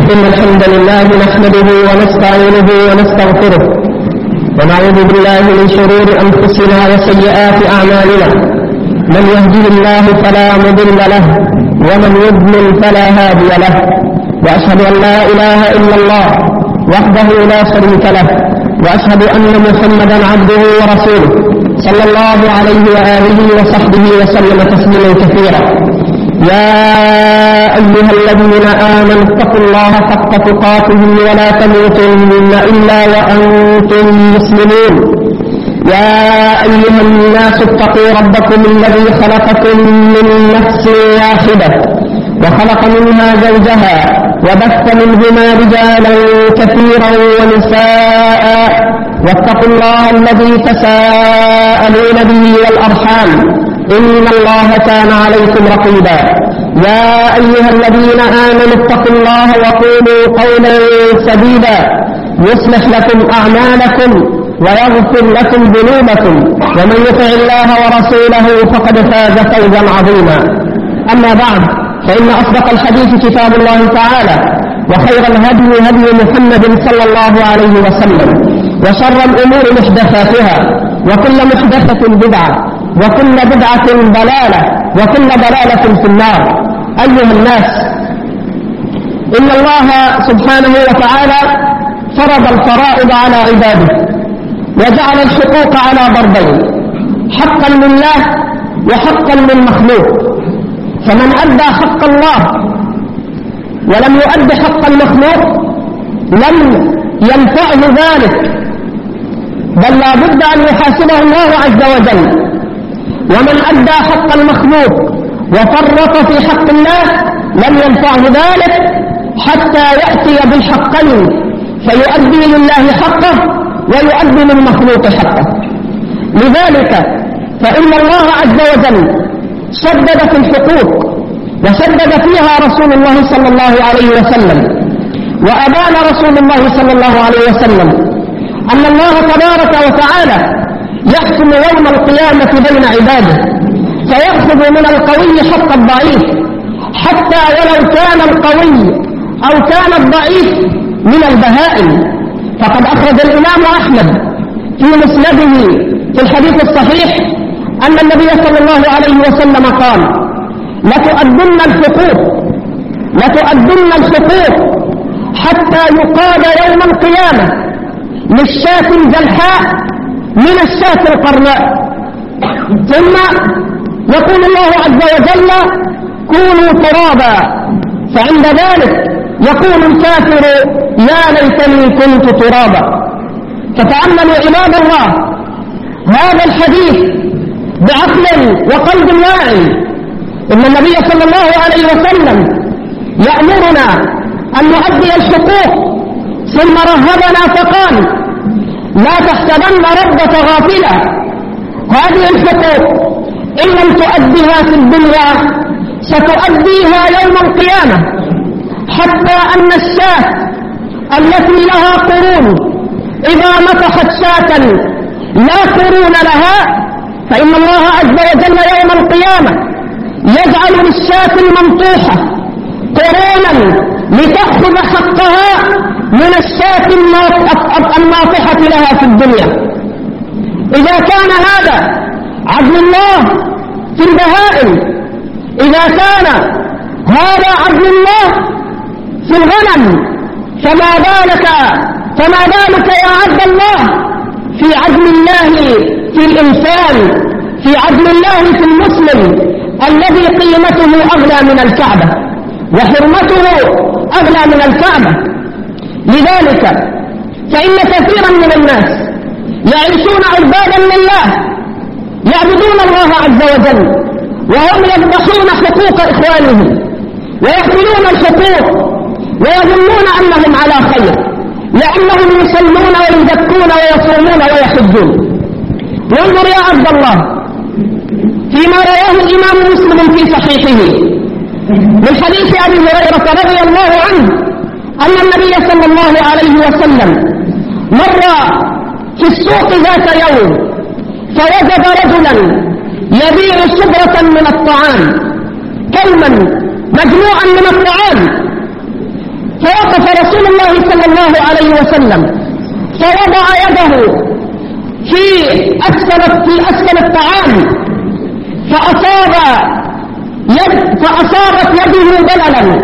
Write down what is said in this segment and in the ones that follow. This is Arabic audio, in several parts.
إن الحمد لله نحمده ونستعينه ونستغفره ونعوذ بالله من شرور أنفسنا وسيئات أعمالنا. من يهده الله فلا مضل له ومن يضلل فلا هادي له، وأشهد أن لا إله إلا الله وحده لا شريك له، وأشهد أن محمدا عبده ورسوله صلى الله عليه وآله وصحبه وسلم تسليما كثيرا. يا أيها الذين آمنوا اتقوا الله حق تقاته ولا تموتن إلا وأنتم مسلمون. يا أيها الناس اتقوا ربكم الذي خلقكم من نفس واحدة وخلق منها زوجها وبث منهما رجالا كثيرا ونساء، واتقوا الله الذي تساءلون به والأرحام إن الله كان عليكم رقيبا. يا أيها الذين آمنوا اتقوا الله وقولوا قولا سديدا يصلح لكم أعمالكم ويغفر لكم ذنوبكم، ومن يطع الله ورسوله فقد فاز فوزا عظيما. أما بعد، فإن أصدق الحديث كتاب الله تعالى، وخير الهدي هدي محمد صلى الله عليه وسلم، وشر الأمور محدثاتها، وكل محدثة بدعة، وكل بدعة ضلالة، وكل ضلالة في النار. أيها الناس، إن الله سبحانه وتعالى فرض الفرائض على عباده، وجعل الحقوق على ضربين: حقا لله وحقا للمخلوق. فمن أدى حق الله ولم يؤد حق المخلوق لم ينفعه ذلك، بل لا بد أن يحاسبه الله عز وجل. ومن أدى حق المخلوق وفرط في حق الله لم ينفعه ذلك حتى يأتي بالحقين، فيؤدي لله حقه ويؤدي للمخلوق حقه. لذلك فإن الله عز وجل شدد في الحقوق، وشدد فيها رسول الله صلى الله عليه وسلم، وأبان رسول الله صلى الله عليه وسلم أن الله تبارك وتعالى يحكم يوم القيامة بين عباده، فيأخذ من القوي حق الضعيف، حتى ولو كان القوي أو كان الضعيف من البهائم. فقد أخرج الإمام أحمد في مسنده في الحديث الصحيح أن النبي صلى الله عليه وسلم قال: لتؤدن الحقوق حتى يقاد يوم القيامة للشاة الجلحاء من الشاة القرناء. ثم يقول الله عز وجل: كونوا ترابا، فعند ذلك يقول الكافر: يا ليتني كنت ترابا. فتأملوا عباد الله هذا الحديث بعقل وقلب واعي. إن النبي صلى الله عليه وسلم يأمرنا أن نؤدي الحقوق، ثم رهبنا فقال: لا تحسبن ربك غافلا. هذه الحقوق إن لم تؤديها في الدنيا ستؤديها يوم القيامة، حتى أن الشاة التي لها قرون إذا نطحت شاة لا قرون لها، فإن الله عز وجل يوم القيامة يجعل للشاة المنطوحة قرونا لتأخذ حقها من الشاة الناطحة لها في الدنيا. إذا كان هذا عدل الله في البهائم، إذا كان هذا عدل الله في الغنم، فما بالك يا عبد الله في عدل الله في الإنسان، في عدل الله في المسلم الذي قيمته أغلى من الكعبة وحرمته أغلى من الكعبة. لذلك فإن كثيرا من الناس يعيشون عبادا لله، يعبدون الله عز وجل، وهم يذبحون حقوق إخوانهم ويحملون الحقوق ويظنون أنهم على خير، لأنهم يصلون ويزكون ويصومون ويحجون. وانظر يا عبد الله فيما رواه الإمام مسلم في صحيحه من حديث أبي هريرة رضي الله عنه أن النبي صلى الله عليه وسلم مر في السوق ذات يوم، فوجد رجلا يبيع شبرة من الطعام، كلما مجموعا من الطعام، فوقف رسول الله صلى الله عليه وسلم فوضع يده في أسفل الطعام فأصابت يده بللا،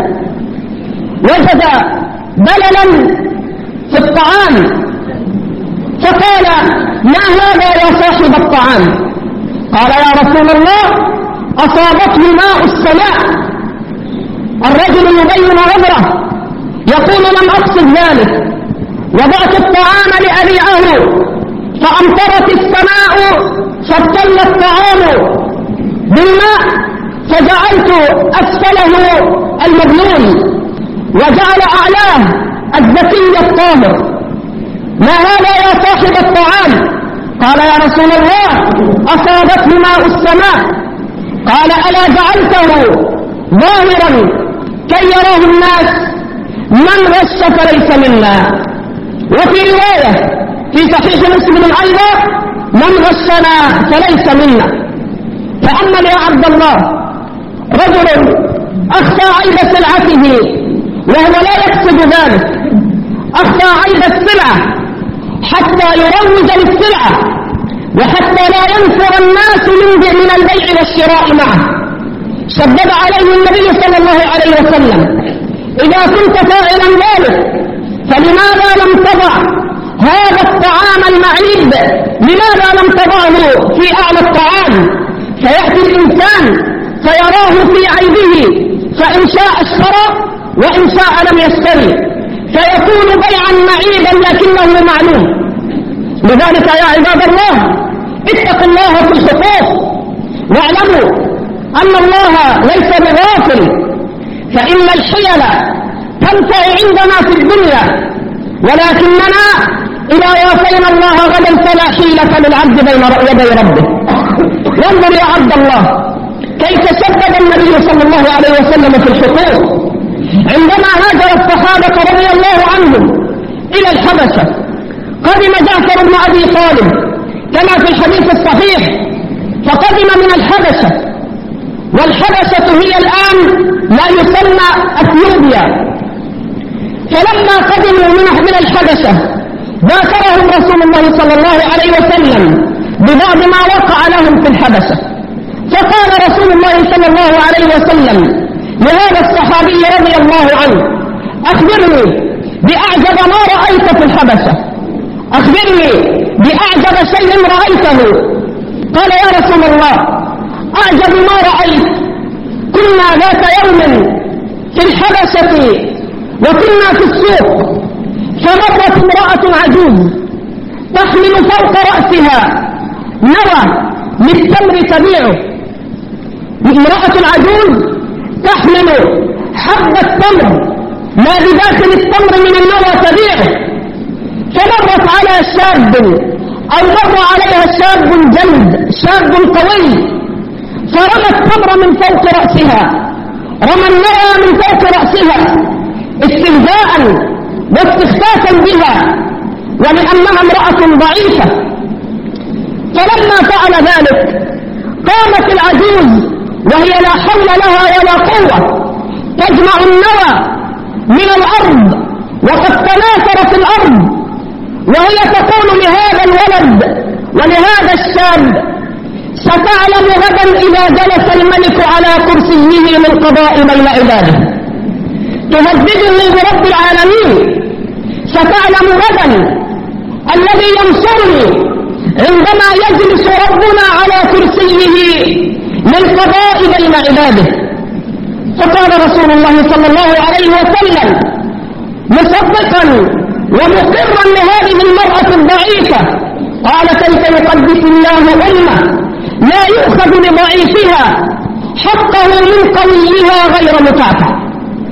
وجد بللا في الطعام فقال: ما هذا يا صاحب الطعام؟ قال: يا رسول الله أصابته ماء السماء. الرجل يبين عذره يقول: لم أقصد ذلك، وضعت الطعام لأبيعه فأمطرت السماء فابتل الطعام بالماء فجعلت أسفله المبلول وجعل أعلاه الزكي الطاهر. ما هذا يا صاحب الطعام؟ قال: يا رسول الله أصابته ماء السماء. قال: ألا جعلته ظاهرا كي يراه الناس؟ من غش فليس منا. وفي رواية في صحيح مسلم أيضا: من غشنا فليس منا. تأمل يا عبد الله، رجل أخفى عيب سلعته وهو لا يقصد ذلك، أخفى عيب السلعة حتى يروج للسلعة وحتى لا ينفر الناس من البيع والشراء معه. شدد عليه النبي صلى الله عليه وسلم: إذا كنت فاعلا ذلك فلماذا لم تضع هذا الطعام المعيب؟ لماذا لم تضعه في أعلى الطعام؟ فيأتي الإنسان فيراه في عيبه، فإن شاء اشترى وإن شاء لم يشتري، فيكون بيعا معيبا لكنه معلوم. لذلك يا عباد الله اتقوا الله في الحقوق، واعلموا أن الله ليس بغافل، فإن الحيل تنفع عندنا في الدنيا، ولكننا إذا وافينا الله غدا فلا حيلة للعبد بين يدي ربه. وانظر يا عبد الله كيف شدد النبي صلى الله عليه وسلم في الحقوق عندما هاجر الصحابة رضي الله عنهم إلى الحبشة. قدم جعفر بن أبي طالب كما في الحديث الصحيح، فقدم من الحبشة، والحبشة هي الآن لا يسمى أثيوبيا. فلما قدموا من الحبشة ذاكرهم رسول الله صلى الله عليه وسلم ببعض ما وقع لهم في الحبشة، فقال رسول الله صلى الله عليه وسلم لهذا الصحابي رضي الله عنه: أخبرني بأعجب ما رأيت في الحبشة، أخبرني بأعجب شيء رأيته. قال: يا رسول الله أعجب ما رأيت، كنا ذات يوم في الحبشة وكنا في السوق، فمرت امرأة عجوز تحمل فوق رأسها نوى للتمر تبيعه. امرأة عجوز تحمل حب التمر ما بداخل التمر من النوى تبيعه، فمرت على شاب أو مر عليها شاب جلد، شاب قوي، فرمى التمر من فوق رأسها، رمى النوى من فوق رأسها استهزاء واستخفافا بها، ولأنها امرأة ضعيفة. فلما فعل ذلك قامت العجوز وهي لا حول لها ولا قوة تجمع النوى من الأرض وقد تناثرت الأرض، وهي تقول لهذا الولد ولهذا الشاب: ستعلم غدا إذا جلس الملك على كرسيه للقضاء بين عباده. تهددني برب العالمين، ستعلم غدا الذي ينصرني عندما يجلس ربنا على كرسيه للقضاء بين عباده. فقال رسول الله صلى الله عليه وسلم مصدقا ومقرا لهذه المرأة الضعيفة: قال: كيف يقدس الله أمة لا يؤخذ بضعيفها حقه من قويها غير مكافأ،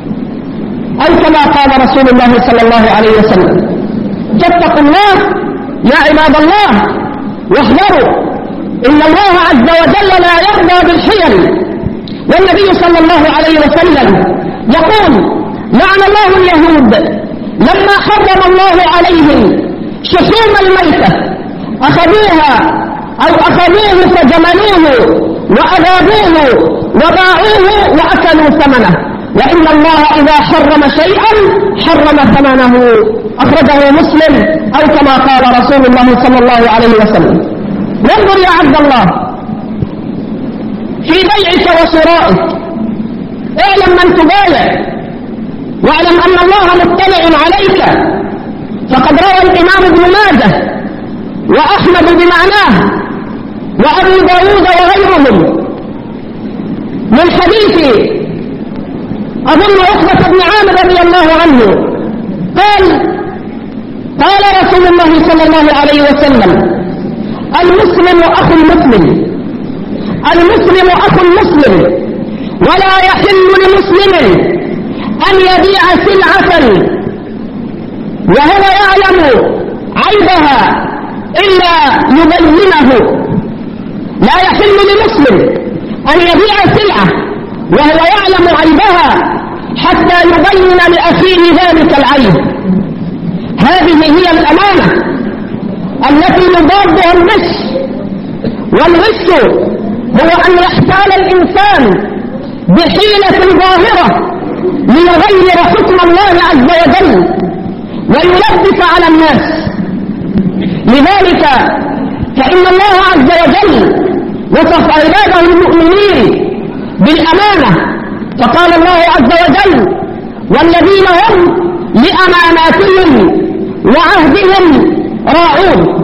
أو كما قال رسول الله صلى الله عليه وسلم. فاتقوا الله يا عباد الله واحذروا، إن الله عز وجل لا يرضى بالحيل. والنبي صلى الله عليه وسلم يقول: لعن الله اليهود لما حرم الله عليهم شحوم الميتة، أخذوه فجملوه وأذابوه وباعوه وأكلوا ثمنه. فإن الله إذا حرم شيئا حرم ثمنه، أخرجه مسلم، أو كما قال رسول الله صلى الله عليه وسلم. وانظر يا عبد الله في بيعك وشرائك، اعلم من تبايع، واعلم أن الله مطلع عليك. فقد روى الإمام ابن ماجه وأحمد بمعناه وأبو داود وغيرهم من حديث أظن عقبة بن عامر رضي الله عنه قال رسول الله صلى الله عليه وسلم: المسلم أخو المسلم، المسلم أخو المسلم، ولا يحل لمسلم أن يبيع سلعة وهو يعلم عيبها إلا يبينه. لا يحل لمسلم أن يبيع سلعة وهو يعلم عيبها حتى يبين لأخيه ذلك العيب. هذه هي الأمانة التي يضادها الغش. والغش هو أن يحتال الإنسان بحيلة ظاهرة ليغير حكم الله عز وجل ويلبس على الناس. لذلك فإن الله عز وجل وصف عباده المؤمنين بالأمانة، فقال الله عز وجل: والذين هم لأماناتهم وعهدهم راعون.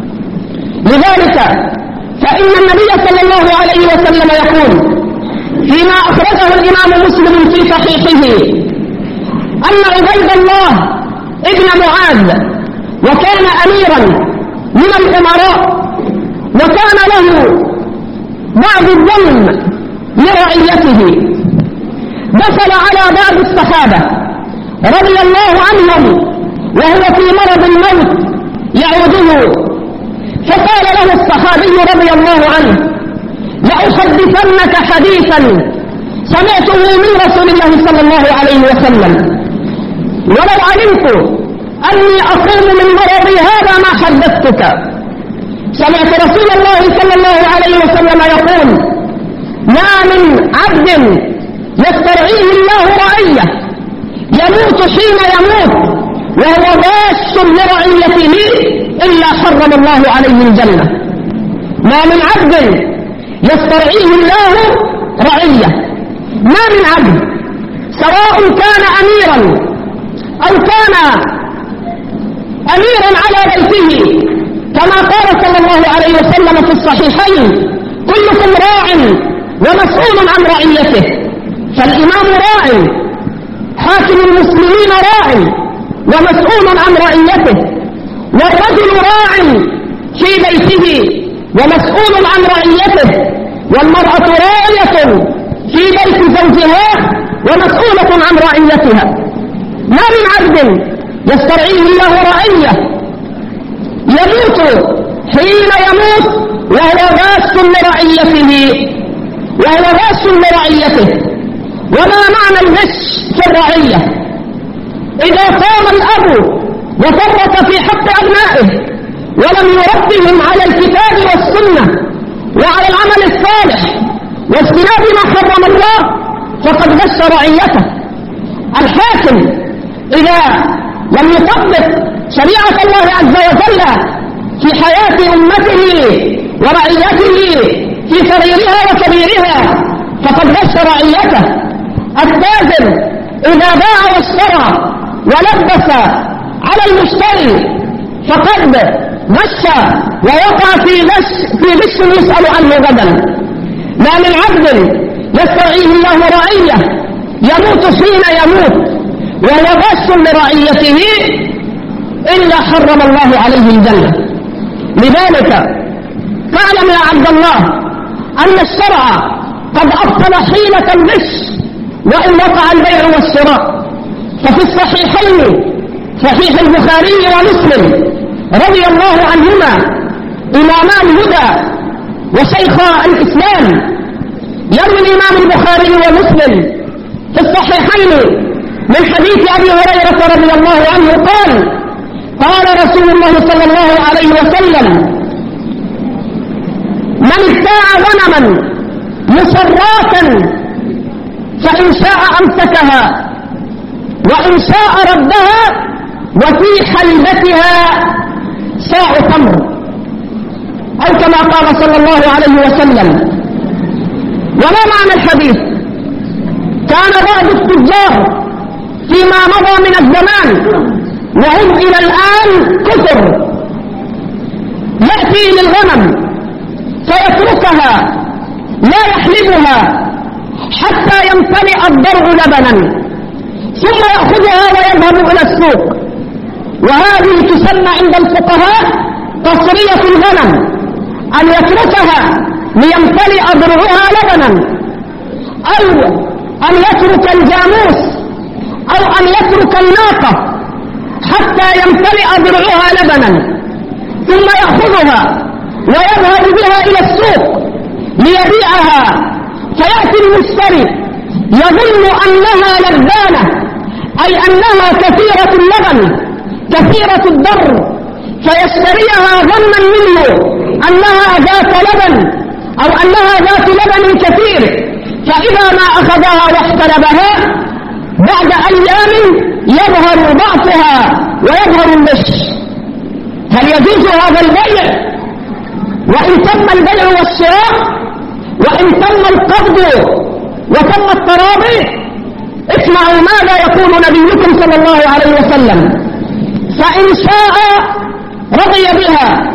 لذلك فإن النبي صلى الله عليه وسلم يقول فيما أخرجه الإمام مسلم في صحيحه أن عبيد الله ابن معاذ وكان أميرا من الأمراء وكان له بعض الظلم لرعيته، دخل على بعض الصحابة رضي الله عنهم وهو في مرض الموت يعوده، فقال له الصحابي رضي الله عنه: لأحدثنك حديثا سمعته من رسول الله صلى الله عليه وسلم، ولو علمت أني أقوم من مرضي هذا ما حدثتك. سمعت رسول الله صلى الله عليه وسلم يقول: ما من عبد يسترعيه الله رعية يموت حين يموت وهو غاش لرعيته إلا حرم الله عليه الجنة. ما من عبد يسترعيه الله رعية، ما من عبد سواء كان أميرا أو كان أميرا على بيته، كما قال صلى الله عليه وسلم في الصحيحين: كلكم راع ومسؤول عن رعيته. فالإمام راع، حاكم المسلمين راع ومسؤول عن رعيته، والرجل راع في بيته ومسؤول عن رعيته، والمرأة راعية في بيت زوجها ومسؤولة عن رعيتها. ما من عبد يسترعيه الله رعية يموت حين يموت وهو غاش لرعيته. وما معنى الغش في الرعية؟ إذا قام الأب وفرط في حق أبنائه ولم يربهم على الكتاب والسنة وعلى العمل الصالح واجتناب ما حرم الله فقد غش رعيته. الحاكم إذا لم يطبق شريعة الله عز وجل في حياة أمته ورعيته في صغيرها وكبيرها فقد غش رعيته. التاجر إذا باع واشترى ولبس على المشتري فقد غش ووقع في غش يسأل عنه غدا. ما من عبد يسترعيه الله رعية يموت حين يموت وهو غش لرعيته إلا حرم الله عليه الجنة. لذلك فاعلم يا عبد الله أن الشرع قد أبطل حيلة الغش وإن وقع البيع والشراء. ففي الصحيحين صحيح البخاري ومسلم رضي الله عنهما إمامان الهدى وشيخا الإسلام، يروي الإمام البخاري ومسلم في الصحيحين من حديث أبي هريرة رضي الله عنه قال رسول الله صلى الله عليه وسلم: من ابتاع غنما مصراتا فإن شاء أمسكها وإن شاء ردها، وفي حلبتها ساع تمر، أو كما قال صلى الله عليه وسلم. وما معنى الحديث؟ كان بعض التجار فيما مضى من الزمان وهم إلى الآن كثر يأتي للغنم فيتركها لا يحلبها حتى يمتلئ الضرع لبنا، ثم يأخذها ويذهب إلى السوق، وهذه تسمى عند الفقهاء تصرية الغنم، أن يتركها ليمتلئ ضرعها لبنا، أو أن يترك الجاموس أو أن يترك الناقة حتى يمتلئ ضرعها لبنا، ثم يأخذها ويذهب بها إلى السوق ليبيعها، فيأتي المشتري يظن أنها لبانة، أي أنها كثيرة اللبن كثيرة الضر، فيشتريها ظنا منه أنها ذات لبن أو أنها ذات لبن كثير، فإذا ما أخذها واحتلبها بعد أيام يظهر ضعفها ويظهر الغش. هل يجوز هذا البيع؟ وإن تم البيع والشراء وإن تم القبض وتم التراضي، اسمعوا ماذا يقول نبيكم صلى الله عليه وسلم: فإن شاء رضي بها،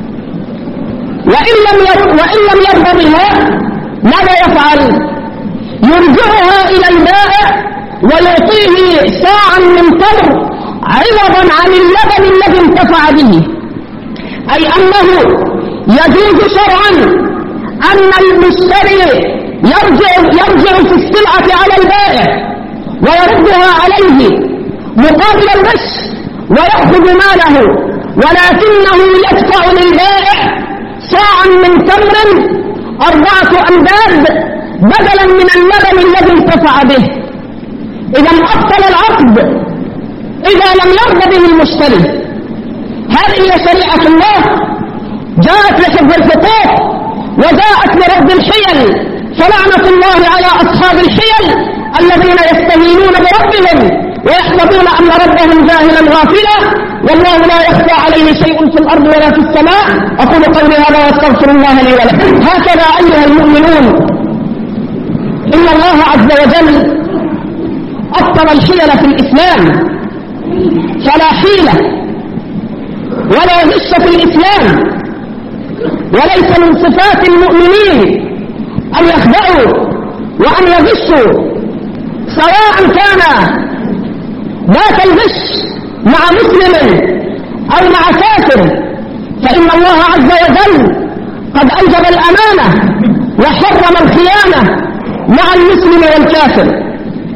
وإن لم يرضى بها ماذا يفعل؟ يرجعها إلى البائع ويعطيه ساعا من تمر عوضا عن اللبن الذي انتفع به، أي أنه يجوز شرعا أن المشتري يرجع في السلعة على البائع ويردها عليه مقابل الغش ويأخذ ماله، ولكنه يدفع للبائع ساعا من تمر 4 أمداد بدلا من اللبن الذي انتفع به. إذا أبطل العقد إذا لم يرضى به المشتري. هذه هي شريعة الله، جاءت لحفظ الحقوق وجاءت لرد الحيل، فلعنة الله على أصحاب الحيل الذين يستهينون بربهم ويحسبون أن ربهم جاهلا غافلا، والله لا يخفى عليه شيء في الأرض ولا في السماء. أقول قولي هذا واستغفر الله لي ولكم. هكذا أيها المؤمنون، إن الله عز وجل أبطل الحيل في الإسلام، فلا حيلة ولا غش في الإسلام، وليس من صفات المؤمنين أن يخدعوا وأن يغشوا، سواء كان ذات الغش مع مسلم أو مع كافر، فإن الله عز وجل قد أوجب الأمانة وحرم الخيانة مع المسلم والكافر.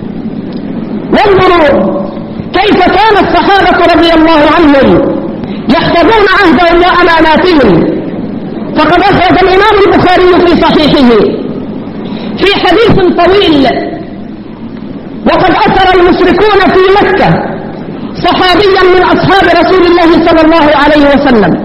وانظروا كيف كان الصحابة رضي الله عنهم يحفظون عهدهم وأماناتهم. فقد أخرج الإمام البخاري في صحيحه في حديث طويل: وقد أسر المشركون في مكة صحابيا من أصحاب رسول الله صلى الله عليه وسلم،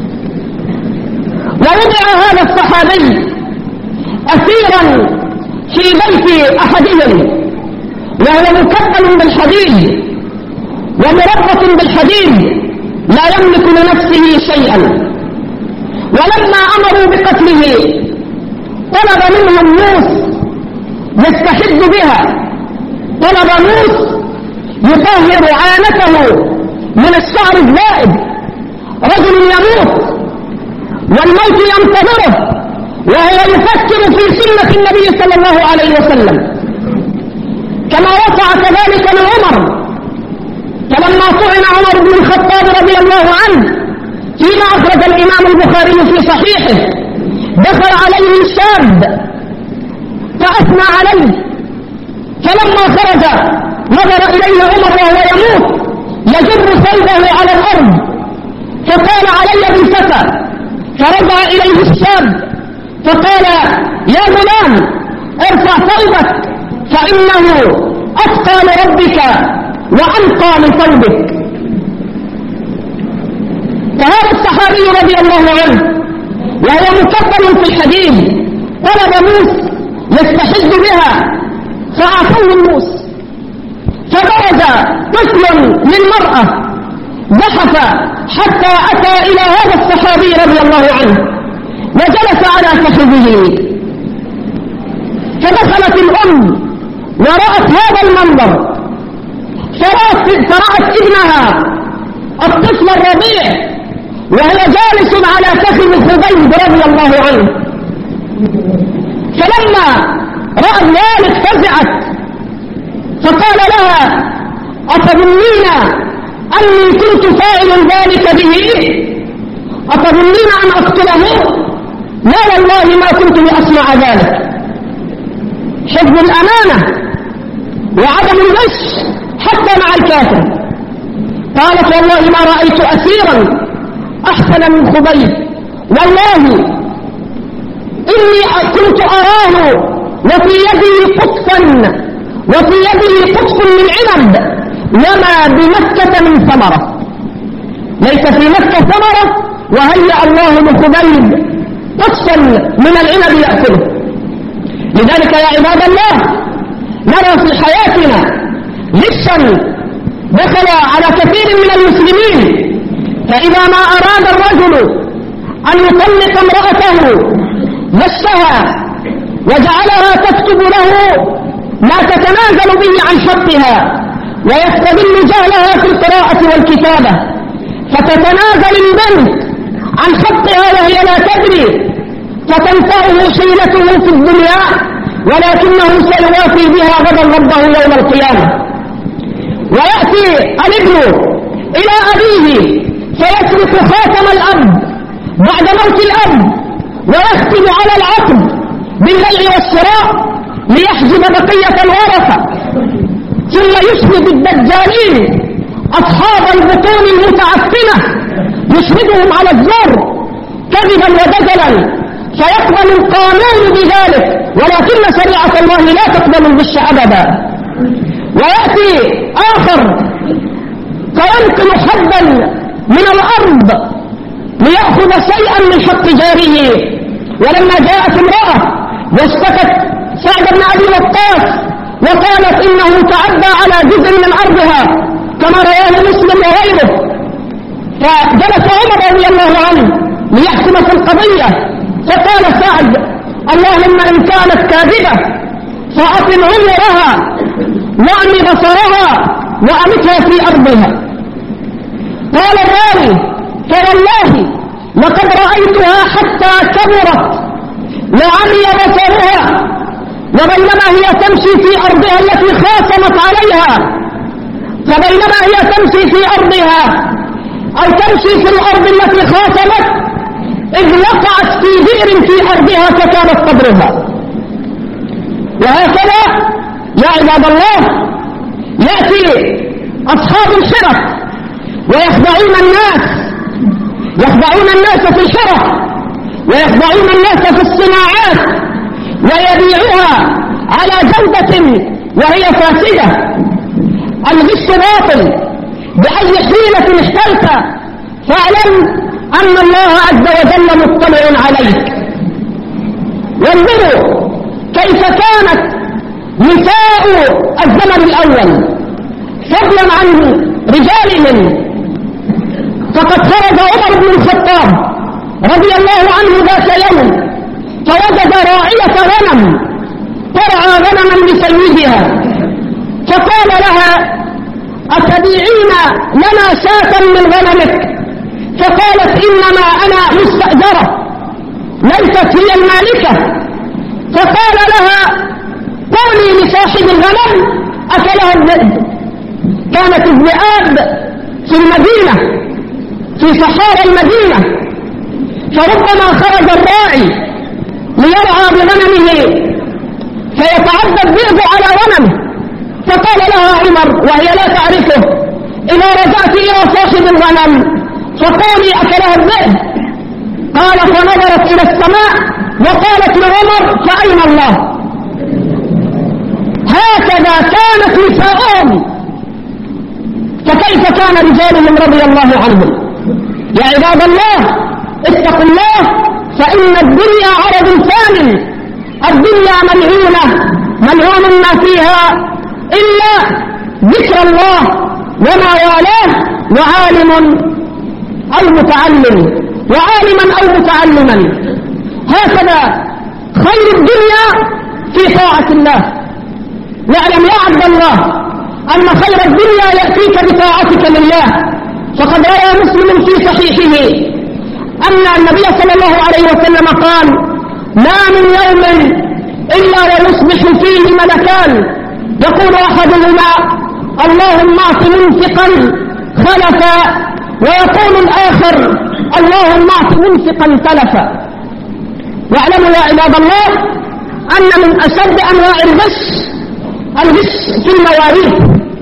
ووضع هذا الصحابي أسيرا في بيت أحدهم، وهو مكفل بالحديد ومربط بالحديد لا يملك لنفسه شيئا. ولما أمروا بقتله طلب منهم موس يستحد بها، طلب موس يطهر عانته من الشعر الزائد. رجل يموت والموت ينتظره وهو يفكر في سنة النبي صلى الله عليه وسلم، كما وقع كذلك لعمر. فلما طعن عمر بن الخطاب رضي الله عنه فيما أخرج الإمام البخاري في صحيحه، دخل عليه الشاب فأثنى عليه، فلما خرج نظر إليه عمر وهو يموت يجر ثوبه على الأرض، فقال: علي بالفتى. فرجع إليه الشاب فقال: يا غلام ارفع ثوبك فإنه أتقى لربك وأنقى لثوبك. فهذا الصحابي رضي الله عنه وهو مكفل في الحديد طلب موس يستحد بها، فأعطوه الموس، فبرز طفل للمرأة زحف حتى أتى إلى هذا الصحابي رضي الله عنه وجلس على فخذه، فدخلت الأم ورأت هذا المنظر، فرأت ابنها الطفل الرضيع وهي جالس على فخذ خبيب رضي الله عنه. فلما رأت ذلك فزعت، فقال لها: أتظنين أني كنت فاعل ذلك به؟ أتظنين أن أقتله؟ لا والله ما كنت لأصنع ذلك. حفظ الأمانة وعدم الغش حتى مع الكافر. قالت: والله ما رأيت أسيرا أحسن من خبيب، والله إني كنت أراه وفي يده قطف من عنب، وما بمكة من ثمرة. ليس في مكة ثمرة وهيأ الله لخبيب قطفا من العنب يأكله. لذلك يا عباد الله نرى في حياتنا غشا دخل على كثير من المسلمين، فإذا ما أراد الرجل أن يطلق امرأته غشها وجعلها تكتب له ما تتنازل به عن حقها، ويستغل جهلها في القراءة والكتابة، فتتنازل البنت عن حقها وهي لا تدري، فتنفعه حيلته في الدنيا ولكنه سيوافي بها غدا ربه يوم القيامة. ويأتي الابن إلى أبيه فيسرق خاتم الأب بعد موت الأب، ويختم على العقد بالبيع والشراء ليحجب بقية الورثة، ثم يشهد الدجالين أصحاب البطون المتعفنة يشهدهم على الزور كذبا ودجلا، فيقبل القانون بذلك، ولكن شريعة الله لا تقبل الغش أبدا. ويأتي آخر فينقل حبا من الأرض ليأخذ شيئا من حق جاره. ولما جاءت امرأة واشتكت سعد بن أبي وقاص وقالت إنه تعدى على جزء من أرضها كما رواه مسلم وغيره، فجلس عمر رضي الله عنه ليحكم في القضية، فقال سعد: اللهم إن كانت كاذبة فأطل عمرها وأعمي بصرها وأمتها في أرضها. قال الراوي: فوالله لقد رأيتها حتى كبرت وعمي بصرها، وبينما هي تمشي في أرضها التي خاصمت عليها، فبينما هي تمشي في أرضها أو تمشي في الأرض التي خاصمت إذ وقعت في بئر في أرضها فكانت قبرها. وهكذا يا عباد الله يأتي أصحاب الحرف ويخدعون الناس في الحرف، ويخدعون الناس في الصناعات، ويبيعوها على جودة وهي فاسدة. الغش باطل بأي حيلة احتلت، فاعلم أن الله عز وجل مطلع عليك. وانظروا كيف كانت نساء الزمن الأول فضلا عن رجالهم. فقد خرج عمر بن الخطاب رضي الله عنه ذات يوم فوجد راعية غنم ترعى غنما لسيدها، فقال لها: أتبيعين لنا شاة من غنمك؟ فقالت: إنما أنا مستأجرة ليست هي المالكة. فقال لها: قولي لصاحب الغنم أكلها الذئب. كانت الذئاب في المدينة في صحارى المدينة، فربما خرج الراعي ليرعى بغنمه فيتعدى الذئب على غنمه، فقال لها عمر وهي لا تعرفه: إذا رجعت إلى صاحب الغنم فقولي أكلها الذئب. قال: فنظرت إلى السماء وقالت لعمر: فأين الله؟ هكذا كانت نساؤهم، فكيف كان رجالهم رضي الله عنهم؟ يا عباد الله اتقوا الله، فإن الدنيا عرض ثانٍ، الدنيا ملعونة ملعون ما فيها إلا ذكر الله وما والاه وعالم أو متعلم، وعالما أو متعلما. هكذا خير الدنيا في طاعة الله. واعلم يا عبد الله أن خير الدنيا يأتيك بطاعتك لله. فقد روى مسلم في صحيحه أن النبي صلى الله عليه وسلم قال: ما من يوم إلا ويصبح فيه ملكان يقول أحدهما: اللهم أعط منفقا خلفا، ويقول الآخر: اللهم أعط منفقا تلفا. واعلموا يا عباد الله أن من أشد أنواع الغش في المواريث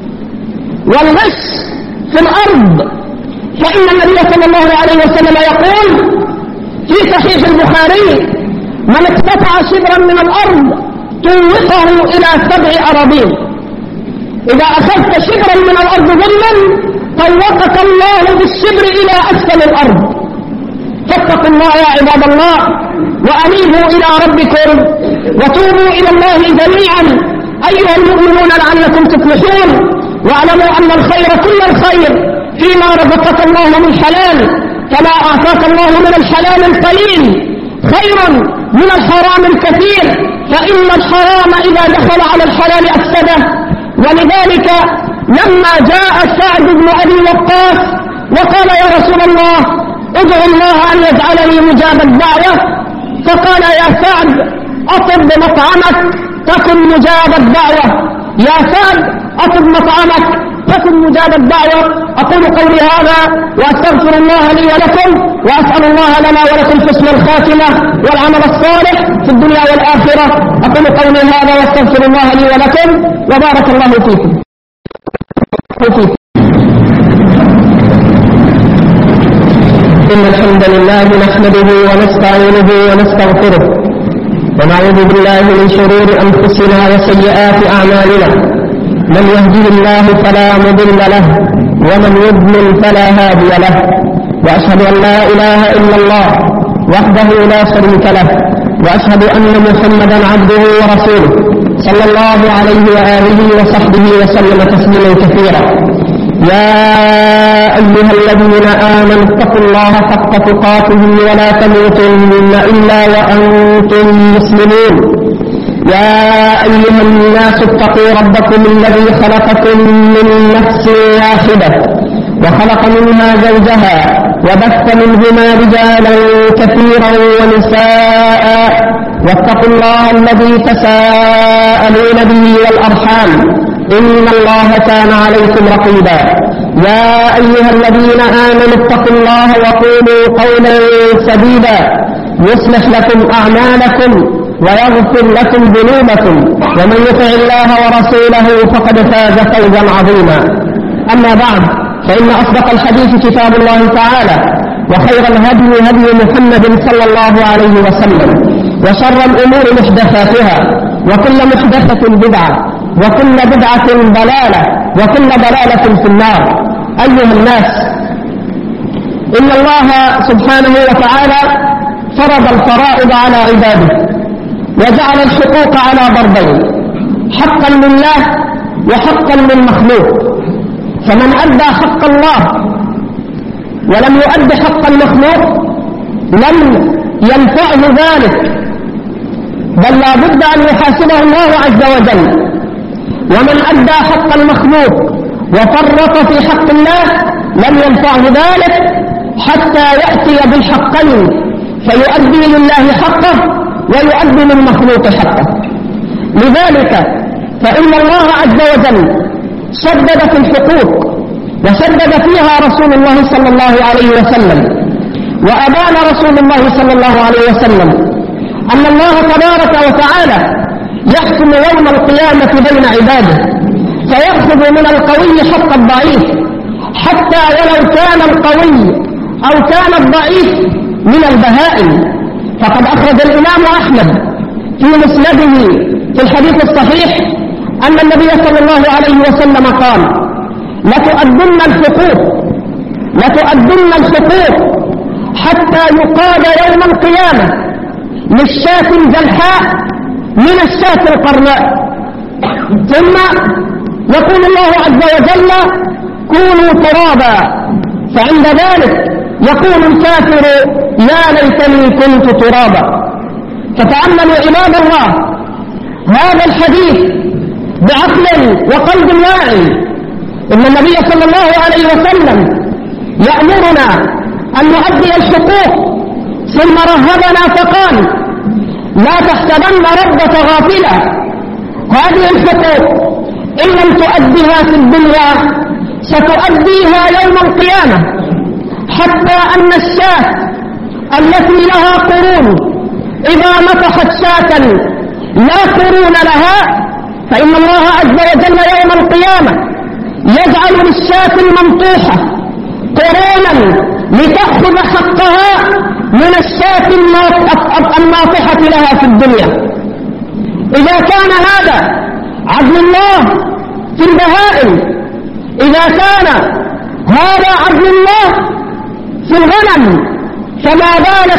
والغش في الأرض. فإن النبي صلى الله عليه وسلم يقول في صحيح البخاري: من اقتطع شبرا من الأرض طوقه إلى 7 أراضين. إذا أخذت شبرا من الأرض ظلما طوقك الله بالشبر إلى أسفل الأرض. فاتقوا الله يا عباد الله، وأنيبوا إلى ربكم وتوبوا إلى الله جميعا أيها المؤمنون لعلكم تفلحون. واعلموا أن الخير كل الخير فيما رزقك الله من حلال، كما أعطاك الله من الحلال القليل خير من الحرام الكثير، فإن الحرام إذا دخل على الحلال أفسده. ولذلك لما جاء سعد بن أبي وقاص وقال: يا رسول الله ادعو الله أن يجعلني مجاب الدعوة، فقال: يا سعد أطب مطعمك تكن مجاب الدعوة، يا سعد أطب مطعمك تكن مجاب الدعوة. أقول قولي هذا وأستغفر الله لي ولكم، وأسأل الله لنا ولكم حسن الخاتمة والعمل الصالح في الدنيا والآخرة. أقول قولي هذا وأستغفر الله لي ولكم، وبارك الله فيكم. إن الحمد لله نحمده ونستعينه ونستغفره، ونعوذ بالله من شرور أنفسنا وسيئات أعمالنا. من يهده الله فلا مضل له، ومن يضلل فلا هادي له. وأشهد أن لا إله إلا الله وحده لا شريك له، وأشهد أن محمدا عبده ورسوله صلى الله عليه وآله وصحبه وسلم تسليما كثيرا. يا أيها الذين آمنوا اتقوا الله حق تقاته ولا تموتن إلا وأنتم مسلمون. يا أيها الناس اتقوا ربكم الذي خلقكم من نفس واحدة وخلق منها زوجها وبث منهما رجالا كثيرا ونساء، واتقوا الله الذي تساءلون به والأرحام إن الله كان عليكم رقيبا. يا أيها الذين آمنوا اتقوا الله وقولوا قولا سديدا يصلح لكم أعمالكم ويغفر لكم ذنوبكم، ومن يطع الله ورسوله فقد فاز فوزا عظيما. أما بعد، فإن أصدق الحديث كتاب الله تعالى، وخير الهدي هدي محمد صلى الله عليه وسلم، وشر الأمور محدثاتها، وكل محدثة بدعة، وكل بدعة ضلالة، وكل ضلالة في النار. أيها الناس، إن الله سبحانه وتعالى فرض الفرائض على عباده، وجعل الحقوق على ضربين: حقا لله وحقا للمخلوق. فمن أدى حق الله ولم يؤد حق المخلوق لم ينفعه ذلك، بل لا بد أن يحاسبه الله عز وجل. ومن أدى حق المخلوق وفرط في حق الله لم ينفعه ذلك حتى يأتي بالحقين، فيؤدي لله حقه ويؤدي للمخلوق حقه. لذلك فإن الله عز وجل شدد في الحقوق، وشدد فيها رسول الله صلى الله عليه وسلم. وأبان رسول الله صلى الله عليه وسلم أن الله تبارك وتعالى يحكم يوم القيامة بين عباده، فيأخذ من القوي حق الضعيف، حتى ولو كان القوي أو كان الضعيف من البهائم. فقد أخرج الإمام أحمد في مسنده في الحديث الصحيح أن النبي صلى الله عليه وسلم قال: لتؤدن الحقوق حتى يقاد يوم القيامة للشاة الجلحاء من الشاة القرناء. ثم يقول الله عز وجل كونوا ترابا، فعند ذلك يقول الكافر يا ليتني كنت ترابا. فتأملوا عباد الله هذا الحديث بعقل وقلب واعي. إن النبي صلى الله عليه وسلم يأمرنا أن نؤدي الحقوق، ثم رهبنا فقال لا تحسبن ربك غافلا. هذه الحقوق إن لم تؤديها في الدنيا ستؤديها يوم القيامة، حتى أن الشاة التي لها قرون إذا نطحت شاة لا قرون لها، فإن الله عز وجل يوم القيامة يجعل للشاة المنطوحة قرونا لتأخذ حقها من الشاة الناطحة لها في الدنيا. إذا كان هذا عدل الله في البهائم، إذا كان هذا عدل الله في الغنم، فما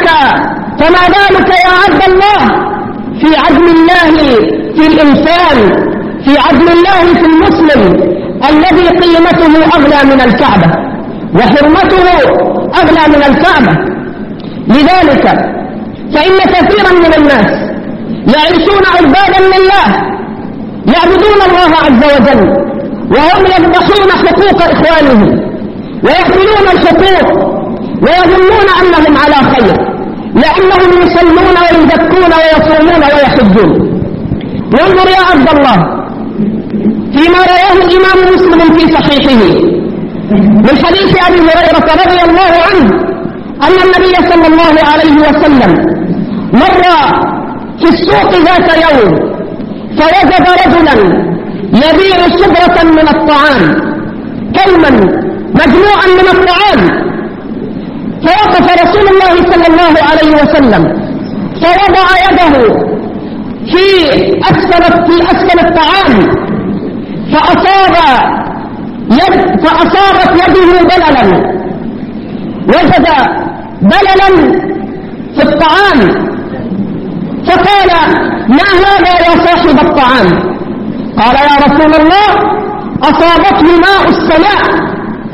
بالك يا عبد الله في عدل الله في الإنسان، في عدل الله في المسلم الذي قيمته أغلى من الكعبة وحرمته أغلى من الكعبة. لذلك فإن كثيرا من الناس يعيشون عبادا لله، يعبدون الله عز وجل وهم يذبحون حقوق إخوانهم ويحملون الحقوق ويظنون أنهم على خير، لأنهم يصلون ويزكون ويصومون ويحجون. وانظر يا عبد الله فيما رواه الإمام مسلم في صحيحه من حديث أبي هريرة رضي الله عنه أن النبي صلى الله عليه وسلم مر في السوق ذات يوم فوجد رجلا يبيع شبرة من الطعام، كلما مجموعا من الطعام، فوقف رسول الله صلى الله عليه وسلم فوضع يده في أسفل الطعام فأصابت يده بللا، وجد بللا في الطعام، فقال ما هذا يا صاحب الطعام؟ قال يا رسول الله أصابته ماء السماء.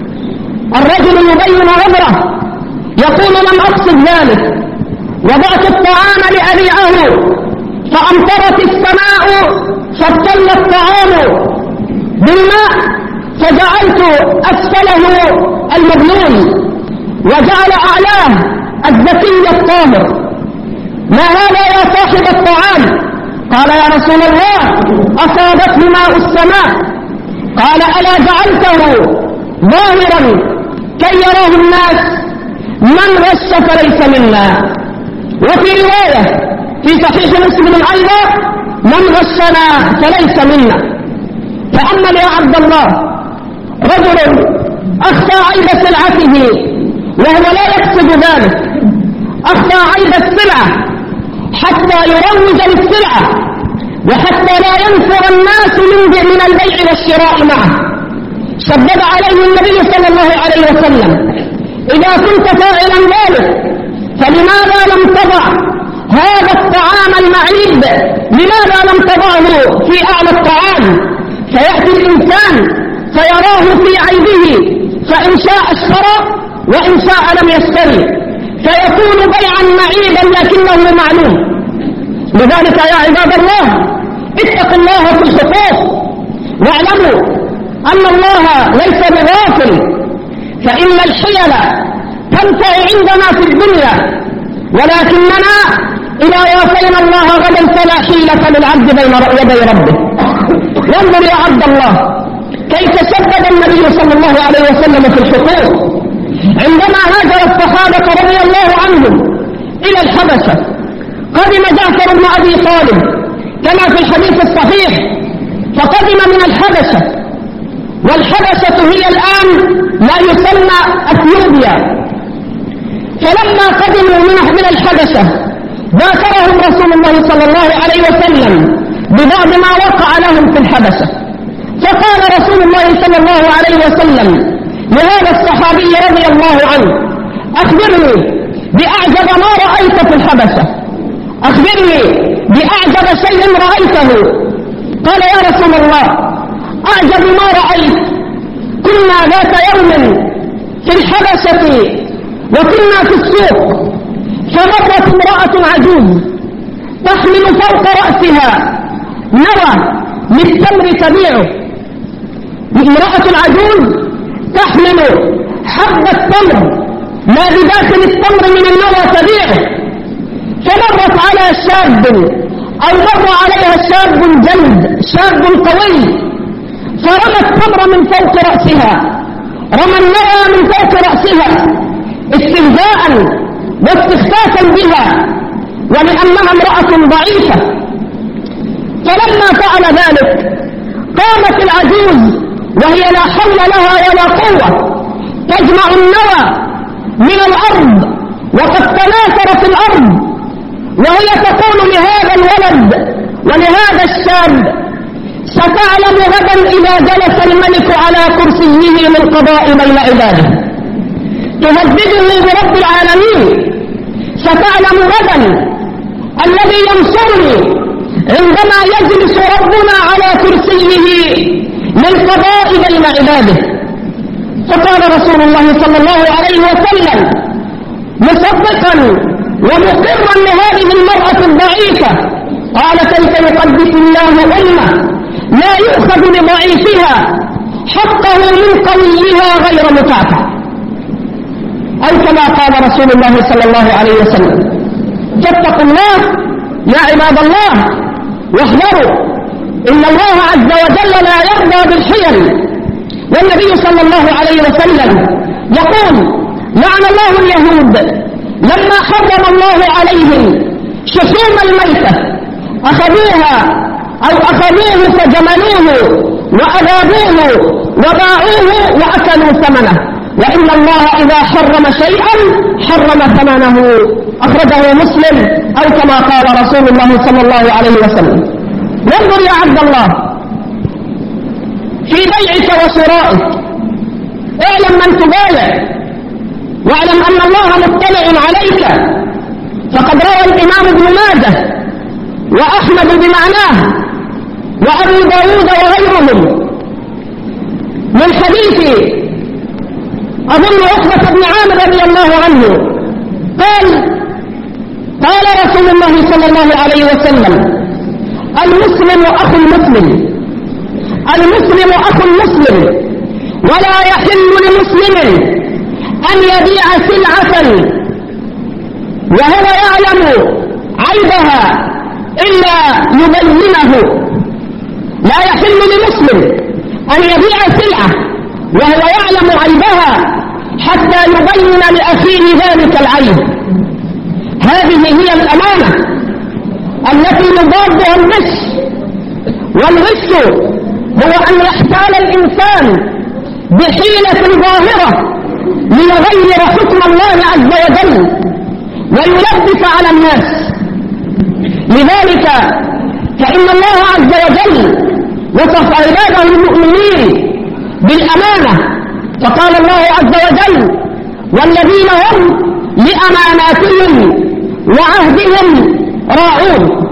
الرجل يبين عذره يقول لم أقصد ذلك، وضعت الطعام لأبيعه فأمطرت السماء فابتل الطعام بالماء فجعلت أسفله المبلول وجعل أعلاه الزكي الطاهر. ما هذا يا صاحب الطعام؟ قال يا رسول الله أصابته ماء السماء. قال ألا جعلته ظاهرا كي يراه الناس؟ من غش فليس منا. وفي رواية في صحيح مسلم أيضا من غشنا فليس منا. تأمل يا عبد الله رجل أخفى عيب سلعته وهو لا يقصد ذلك، أخفى عيب السلعة حتى يروج للسلعة وحتى لا ينفر الناس من البيع والشراء معه. شدد عليه النبي صلى الله عليه وسلم إذا كنت فاعلا ذلك فلماذا لم تضع هذا الطعام المعيب، لماذا لم تضعه في أعلى الطعام فيأتي الإنسان فيراه في عيبه، فإن شاء اشترى وإن شاء لم يشتري، فيكون بيعا معيبا لكنه معلوم. لذلك يا عباد الله اتقوا الله في الحقوق، واعلموا أن الله ليس بغافل، فإن الحيل تنفع عندنا في الدنيا، ولكننا إذا وافينا الله غدا فلا حيلة للعبد بين يدي ربه. وانظر يا عبد الله كيف شدد النبي صلى الله عليه وسلم في الحقوق عندما هاجر الصحابة رضي الله عنهم إلى الحبشة. قدم جعفر بن أبي طالب كما في الحديث الصحيح، فقدم من الحبشة، والحبشة هي الآن ما يسمى أثيوبيا. فلما قدموا من الحبشة ذاكرهم رسول الله صلى الله عليه وسلم ببعض ما وقع لهم في الحبشة، فقال رسول الله صلى الله عليه وسلم لهذا الصحابي رضي الله عنه أخبرني بأعجب ما رأيت في الحبشة، أخبرني بأعجب شيء رأيته. قال يا رسول الله أعجب ما رأيت، كنا ذات يوم في الحبشة وكنا في السوق، فمرت امرأة عجوز تحمل فوق رأسها نوى للتمر تبيعه. امرأة العجوز تحمل حبة تمر ما بداخل التمر من النوى تبيعه، فمرت على شاب أو مر عليها شاب جلد، شاب قوي، فرمى التمر من فوق رأسها، رمى النوى من فوق رأسها استهزاء واستخفافا بها ولأنها امرأة ضعيفة. فلما فعل ذلك قامت العجوز وهي لا حول لها ولا قوة تجمع النوى من الأرض وقد تناثرت الأرض، وهي تقول لهذا الولد ولهذا الشاب ستعلم غدا إذا جلس الملك على كرسيه للقضاء بين عباده، تهدده برب العالمين، ستعلم غدا الذي ينصرني عندما يجلس ربنا على كرسيه للقضاء بين عباده. فقال رسول الله صلى الله عليه وسلم مصدقا ومقرا لهذه المرأة الضعيفة، قال كيف يقدس الله أمة لا يؤخذ لضعيفها حقه من قويها غير مكافأ، أو كما قال رسول الله صلى الله عليه وسلم. فاتقوا الله يا عباد الله واحذروا، إن الله عز وجل لا يرضى بالحيل. والنبي صلى الله عليه وسلم يقول لعن الله اليهود لما حرم الله عليهم شحوم الميتة أخذوه فجملوه وأذابوه وباعوه وأكلوا ثمنه، وإن الله إذا حرم شيئا حرم ثمنه، أخرجه مسلم أو كما قال رسول الله صلى الله عليه وسلم. وانظر يا عبد الله في بيعك وشرائك، اعلم من تبايع واعلم أن الله مطلع عليك. فقد روى الإمام ابن ماجه وأحمد بمعناه وأبو داود وغيرهم من حديث أظن عقبة بن عامر رضي الله عنه قال رسول الله صلى الله عليه وسلم المسلم أخو المسلم، المسلم أخو المسلم، ولا يحل لمسلم أن يبيع سلعة وهو يعلم عيبها إلا يبينه. لا يحل لمسلم أن يبيع سلعة وهو يعلم عيبها حتى يبين لأخيه ذلك العيب. هذه هي الأمانة التي يضادها الغش، والغش هو أن يحتال الإنسان بحيلة ظاهرة ليغير حكم الله عز وجل ويلبس على الناس. لذلك فإن الله عز وجل وصف عباده المؤمنين بالأمانة، فقال الله عز وجل والذين هم لأماناتهم وعهدهم راعون.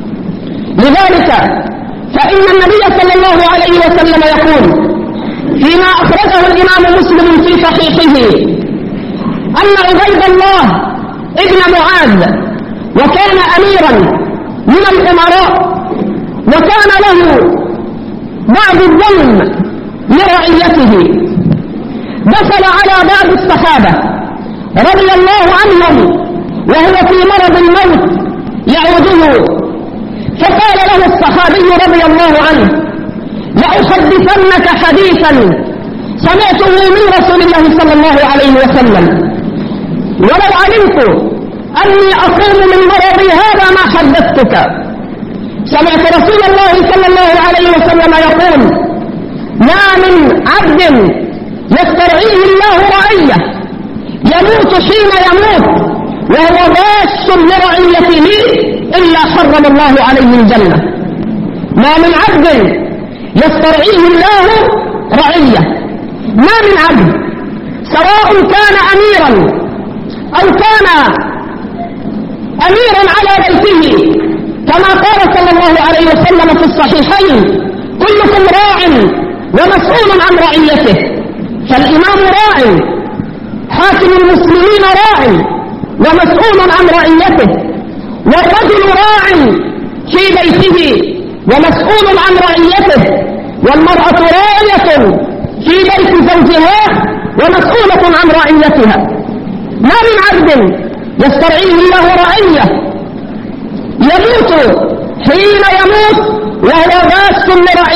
لذلك فإن النبي صلى الله عليه وسلم يقول فيما أخرجه الإمام مسلم في صحيحه أن عبيد الله ابن معاذ وكان أميرا من الأمراء وكان له بعض الظلم لرعيته، دخل على بعض الصحابة رضي الله عنهم وهو في مرض الموت يعوده، فقال له الصحابي رضي الله عنه لأحدثنك حديثا سمعته من رسول الله صلى الله عليه وسلم، ولو علمت أني أقوم من مرضي هذا ما حدثتك. سمعت رسول الله صلى الله عليه وسلم يقول ما من عبد يسترعيه الله رعية يموت حين يموت وهو غاش لرعيته إلا حرم الله عليه الجنة. ما من عبد يسترعيه الله رعية، ما من عبد سواء كان أميرا أو كان أميرا على بيته كما قال صلى الله عليه وسلم في الصحيحين: كلكم راع ومسؤول عن رعيته. فالإمام راع، حاكم المسلمين راع ومسؤول عن رعيته، والرجل راع في بيته ومسؤول عن رعيته، والمرأة راعية في بيت زوجها ومسؤولة عن رعيتها. ما من عبد يسترعيه الله رعية يموت حين يموت وهو غاش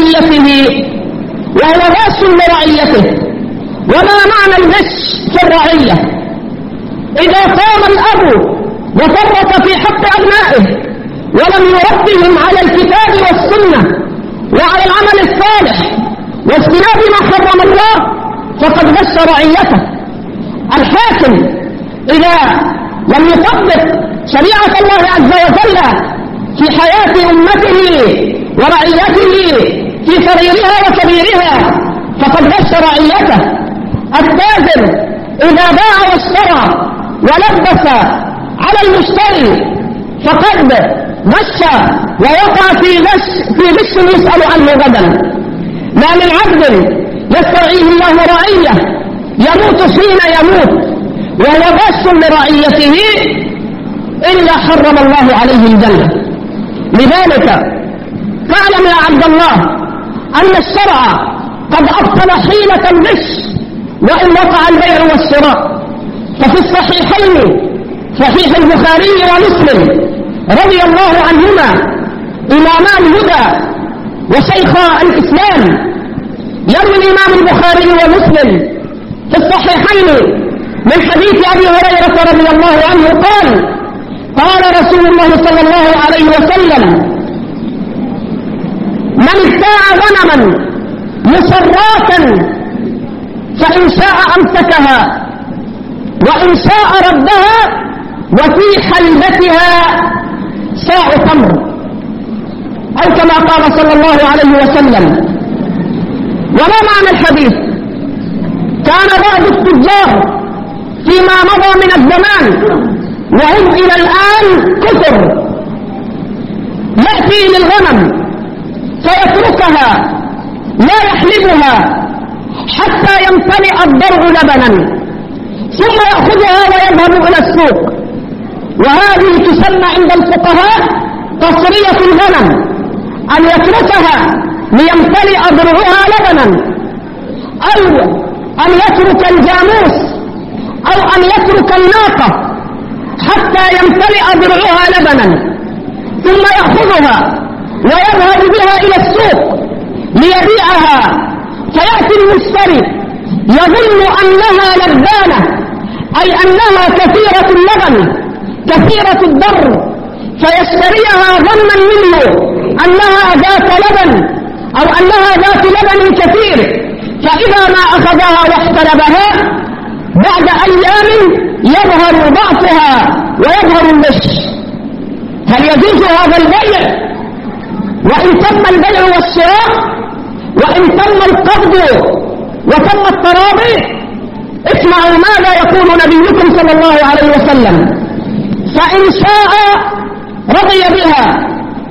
لرعيته. وما معنى الغش في الرعية؟ إذا قام الأب وفرط في حق أبنائه ولم يربهم على الكتاب والسنة وعلى العمل الصالح واجتناب ما حرم الله فقد غش رعيته. الحاكم إذا لم يطبق شريعة الله عز وجل في حياة أمته ورعيته في صغيرها وكبيرها فقد غش رعيته. التاجر إذا باع واشترى ولبس على المشتري فقد غش ووقع في غش يسأل عنه غدا. ما من عبد يسترعيه الله رعية يموت حين يموت وهو غش لرعيته إلا حرم الله عليه الجنة. لذلك فاعلم يا عبد الله أن الشرع قد أبطل حيلة الغش وإن وقع البيع والشراء. ففي الصحيحين صحيح البخاري ومسلم رضي الله عنهما إماما الهدى وشيخا الإسلام، يروي الإمام البخاري ومسلم في الصحيحين من حديث أبي هريرة رضي الله عنه قال رسول الله صلى الله عليه وسلم: من ابتاع غنما مسراة فإن شاء أمسكها وإن شاء ردها وفي حلبتها ساع تمر، أو كما قال صلى الله عليه وسلم. وما معنى الحديث؟ كان بعض التجار فيما مضى من الزمان وهم إلى الآن كثر يأتي للغنم فيتركها لا يحلبها حتى يمتلئ الضرع لبنا ثم يأخذها ويذهب إلى السوق. وهذه تسمى عند الفقهاء تصرية الغنم، أن يتركها ليمتلئ ضرعها لبنا، أو أن يترك الجاموس أو أن يترك الناقة حتى يمتلئ ضرعها لبنا ثم يأخذها ويذهب بها إلى السوق ليبيعها. فيأتي المشتري يظن أنها لبانة، أي أنها كثيرة اللبن كثيرة الضر، فيشتريها ظنا منه أنها ذات لبن أو أنها ذات لبن كثير، فإذا ما أخذها واحتلبها بعد أيام يظهر ضعفها ويظهر الغش. هل يجوز هذا البيع؟ وإن تم البيع والشراء وإن تم القبض وتم التراضي، اسمعوا ماذا يقول نبيكم صلى الله عليه وسلم: فإن شاء رضي بها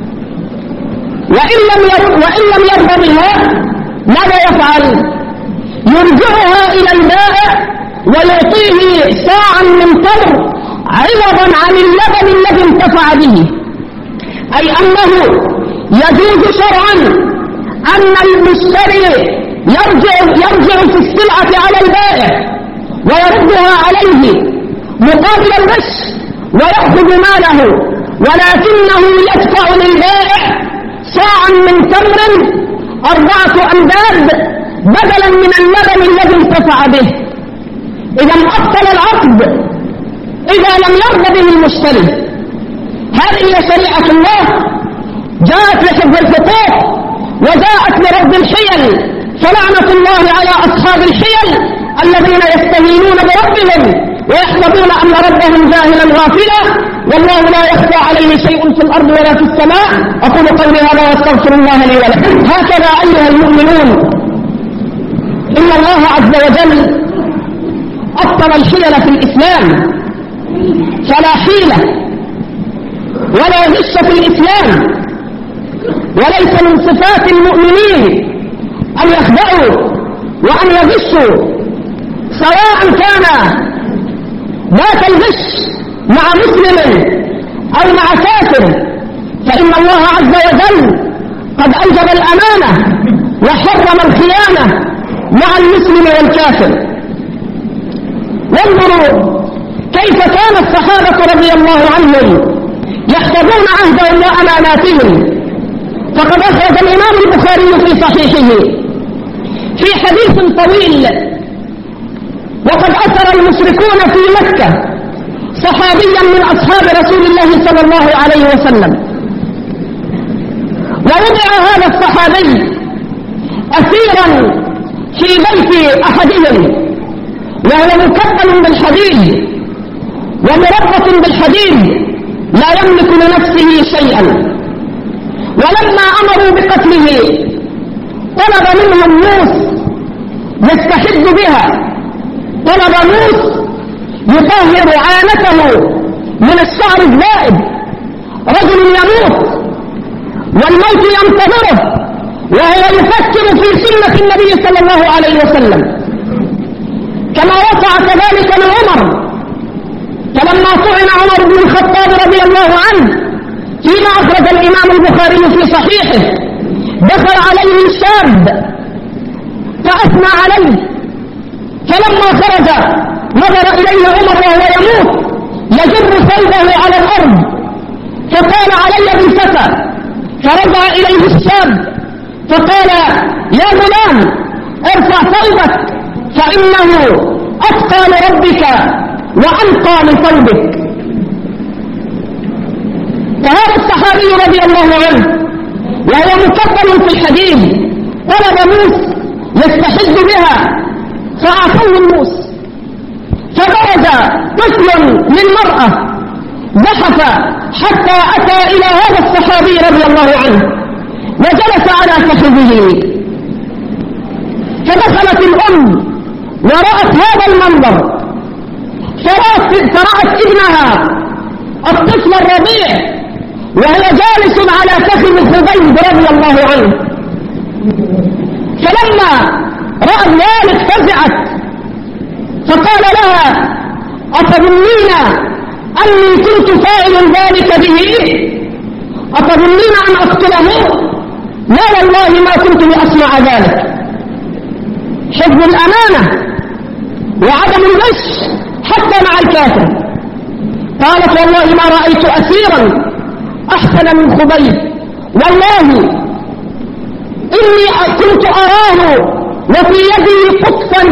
وإن لم يرضى بها ماذا يفعل؟ يرجعها إلى البائع ويعطيه ساعا من تمر عوضا عن اللبن الذي انتفع به. أي أنه يجوز شرعا أن المشتري يرجع في السلعة على البائع ويردها عليه مقابل الغش ويأخذ ماله، ولكنه يدفع للبائع ساعا من تمر 4 أمداد بدلا من اللبن الذي انتفع به. إذا أبطل العقد إذا لم يرضى به المشتري. هذه شريعة الله جاءت لحفظ الحقوق وجاءت لرد الحيل، فلعنة الله على أصحاب الحيل الذين يستهينون بربهم ويحسبون أن ربهم جاهلا غافلا، والله لا يخفى عليه شيء في الأرض ولا في السماء. أقول قولي هذا واستغفر الله لي ولكم. هكذا أيها المؤمنون إن الله عز وجل أبطل الحيل في الإسلام، فلا حيلة ولا غش في الإسلام، وليس من صفات المؤمنين أن يخدعوا وأن يغشوا، سواء كان ذات الغش مع مسلم أو مع كافر، فإن الله عز وجل قد أوجب الأمانة وحرم الخيانة مع المسلم والكافر. وانظروا كيف كان الصحابة رضي الله عنهم يحفظون عهدهم وأماناتهم. فقد أخرج الإمام البخاري في صحيحه في حديث طويل: وقد أسر المشركون في مكة صحابيا من أصحاب رسول الله صلى الله عليه وسلم، ووضع هذا الصحابي أسيرا في بيت أحدهم، وهو مكفل بالحديد ومربط بالحديد لا يملك لنفسه شيئا. ولما أمروا بقتله طلب منهم موس يستحد بها، طلب موس يطهر عانته من الشعر الزائد. رجل يموت والموت ينتظره وهو يفكر في سنة النبي صلى الله عليه وسلم، كما وقع كذلك لعمر. فلما طعن عمر بن الخطاب رضي الله عنه فيما أخرج الإمام البخاري في صحيحه، دخل عليه الشاب فأثنى عليه، فلما خرج نظر إليه عمر وهو يموت يجر ثوبه على الأرض، فقال: علي بالفتى. فرجع إليه الشاب فقال: يا غلام ارفع ثوبك فإنه أتقى لربك وأنقى لثوبك. فهذا الصحابي رضي الله عنه وهو مكفل في الحديد طلب موس يستحد بها، فأعطوه الموس، فبرز طفل للمرأة زحف حتى أتى إلى هذا الصحابي رضي الله عنه وجلس على فخذه. فدخلت الأم ورأت هذا المنظر، فرأت ابنها الطفل الرضيع وهو جالس على فخذ خبيب رضي الله عنه. فلما رأت ذلك فزعت، فقال لها: أتظنين أني كنت فاعل ذلك به؟ أتظنين أن أقتله؟ لا والله ما كنت لأصنع ذلك. حفظ الأمانة وعدم الغش حتى مع الكافر. قالت: والله ما رأيت أسيرا أحسن من خبيب، والله إني كنت أراه وفي يده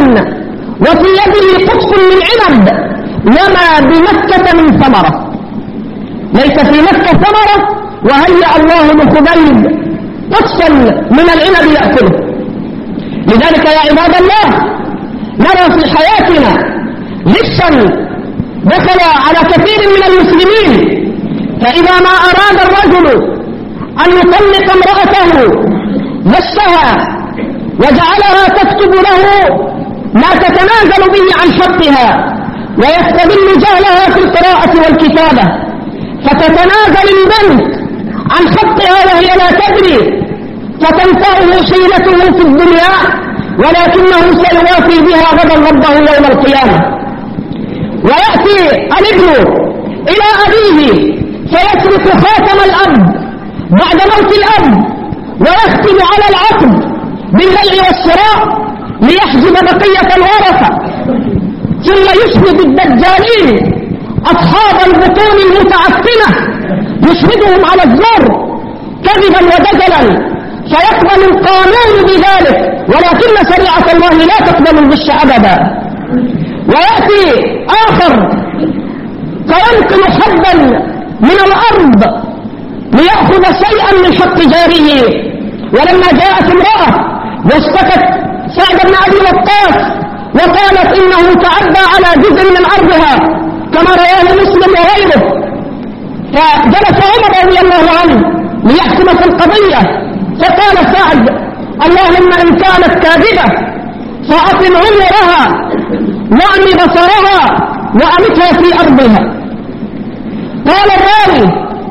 قطف من عنب، وما بمكة من ثمرة. ليس في مكة ثمرة وهيأ الله لخبيب قطفا من العنب يأكله. لذلك يا عباد الله نرى في حياتنا غشا دخل على كثير من المسلمين، فإذا ما أراد الرجل أن يطلق امرأته غشها وجعلها تكتب له ما تتنازل به عن حقها، ويستغل جهلها في القراءة والكتابة، فتتنازل البنت عن حقها وهي لا تدري، فتنفعه حيلته في الدنيا ولكنه سيوافي بها غدا ربه يوم القيامة. ويأتي الابن إلى أبيه فيسرق خاتم الأب بعد موت الأب، ويختم على العقد بالبيع والشراء ليحجب بقية الورثة، ثم يشهد الدجالين أصحاب البطون المتعفنة يشهدهم على الزور كذبا ودجلا، فيقبل القانون بذلك، ولكن شريعة الله لا تقبل الغش أبدا. ويأتي آخر فينقل حبا من الأرض ليأخذ شيئا من حق جاره. ولما جاءت امرأة واشتكت سعد بن أبي وقاص وقالت إنه تعدى على جزء من أرضها كما رواه مسلم وغيره، فجلس عمر رضي الله عنه ليحكم في القضية، فقال سعد: اللهم إن كانت كاذبة فأطم عمرها وأعم بصرها وأمتها في أرضها. قال الراوي: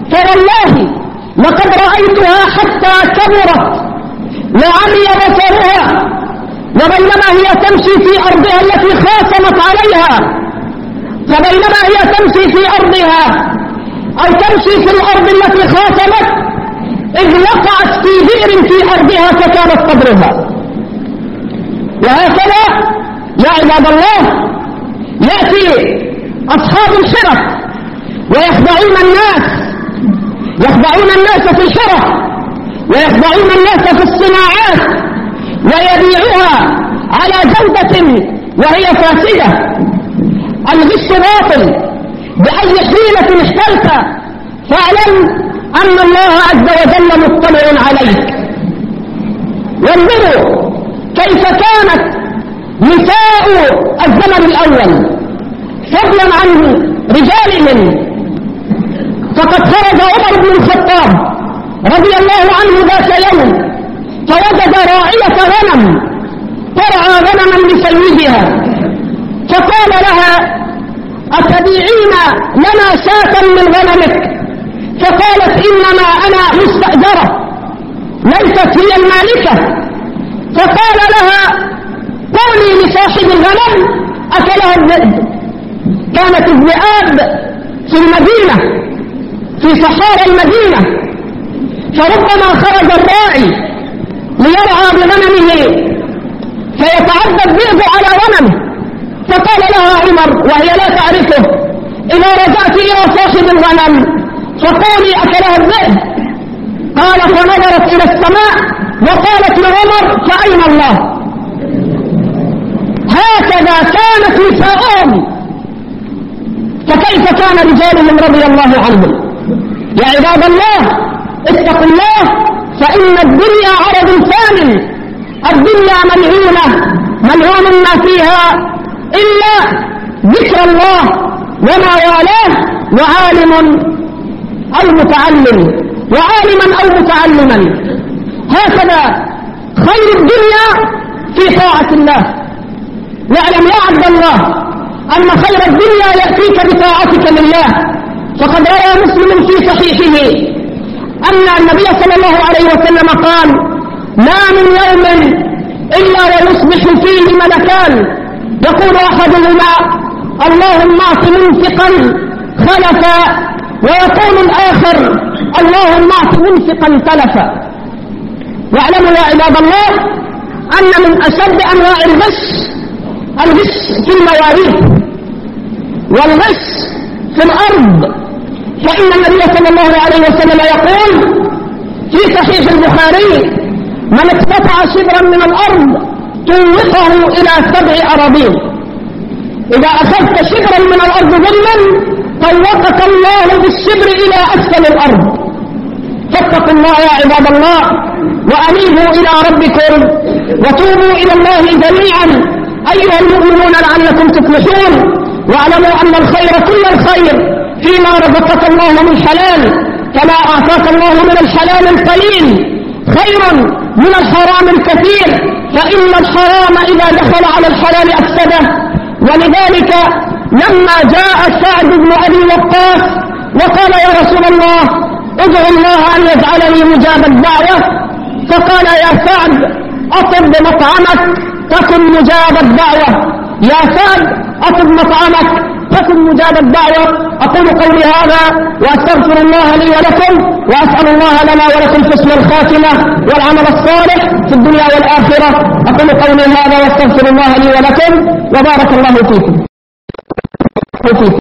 فوالله لقد رأيتها حتى كبرت وعمي بصرها، وبينما هي تمشي في أرضها التي خاصمت عليها، فبينما هي تمشي في أرضها أو تمشي في الأرض التي خاصمت إذ وقعت في بئر في أرضها فكانت قبرها. وهكذا يا عباد الله يأتي أصحاب الحرف ويخدعون الناس في الحرف، ويخدعون الناس في الصناعات، ويبيعها على جودة وهي فاسدة. الغش باطل بأي حيلة احتلت، فاعلم أن الله عز وجل مطلع عليك. وانظروا كيف كانت نساء الزمن الأول فضلا عن رجالهم. فقد خرج عمر بن الخطاب رضي الله عنه ذات يوم فوجد راعية غنم ترعى غنما لسيدها، فقال لها: أتبيعين لنا شاة من غنمك؟ فقالت: إنما أنا مستأجرة ليست هي المالكة. فقال لها: قولي لصاحب الغنم أكلها الذئب. كانت الذئاب في المدينة في صحارى المدينة، فربما خرج الراعي ليرعى بغنمه فيتعدى الذئب على غنمه. فقال لها عمر وهي لا تعرفه: إذا رجعت إلى صاحب الغنم فقولي أكلها الذئب. قال: فنظرت إلى السماء وقالت لعمر: فأين الله؟ هكذا كانت نساؤهم، فكيف كان رجالهم رضي الله عنهم؟ يا عباد الله اتقوا الله، فإن الدنيا عرض ثانٍ، الدنيا ملعون ما فيها إلا ذكر الله وما والاه وعالما أو متعلما. هكذا خير الدنيا في طاعة الله. واعلم يا عبد الله أن خير الدنيا يأتيك بطاعتك لله. فقد روى مسلم في صحيحه أن النبي صلى الله عليه وسلم قال: ما من يوم إلا ويصبح فيه ملكان يقول أحدهما: اللهم أعط منفقا خلفا، ويقول الآخر: اللهم أعط منفقا تلفا. واعلموا يا عباد الله أن من أشد أنواع الغش في المواريث والغش في الأرض. فإن النبي صلى الله عليه وسلم يقول في صحيح البخاري: من اقتطع شبرا من الأرض طوقه إلى 7 أراضين. إذا أخذت شبرا من الأرض ظلما طوقك الله بالشبر إلى أسفل الأرض. فاتقوا الله يا عباد الله، وأنيبوا إلى ربكم وتوبوا إلى الله جميعا أيها المؤمنون لعلكم تفلحون. واعلموا أن الخير كل الخير فيما رزقك الله من حلال، كما أعطاك الله من الحلال القليل خير من الحرام الكثير، فإن الحرام إذا دخل على الحلال أفسده. ولذلك لما جاء سعد بن أبي وقاص وقال: يا رسول الله ادعو الله أن يجعلني مجاب الدعوة، فقال: يا سعد أطب مطعمك تكن مجاب الدعوة، يا سعد أطب مطعمك تكن مجاب الدعوة. أقول قولي هذا وأستغفر الله لي ولكم، وأسأل الله لنا ولكم حسن الخاتمة والعمل الصالح في الدنيا والآخرة. أقول قولي هذا وأستغفر الله لي ولكم، وبارك الله فيكم.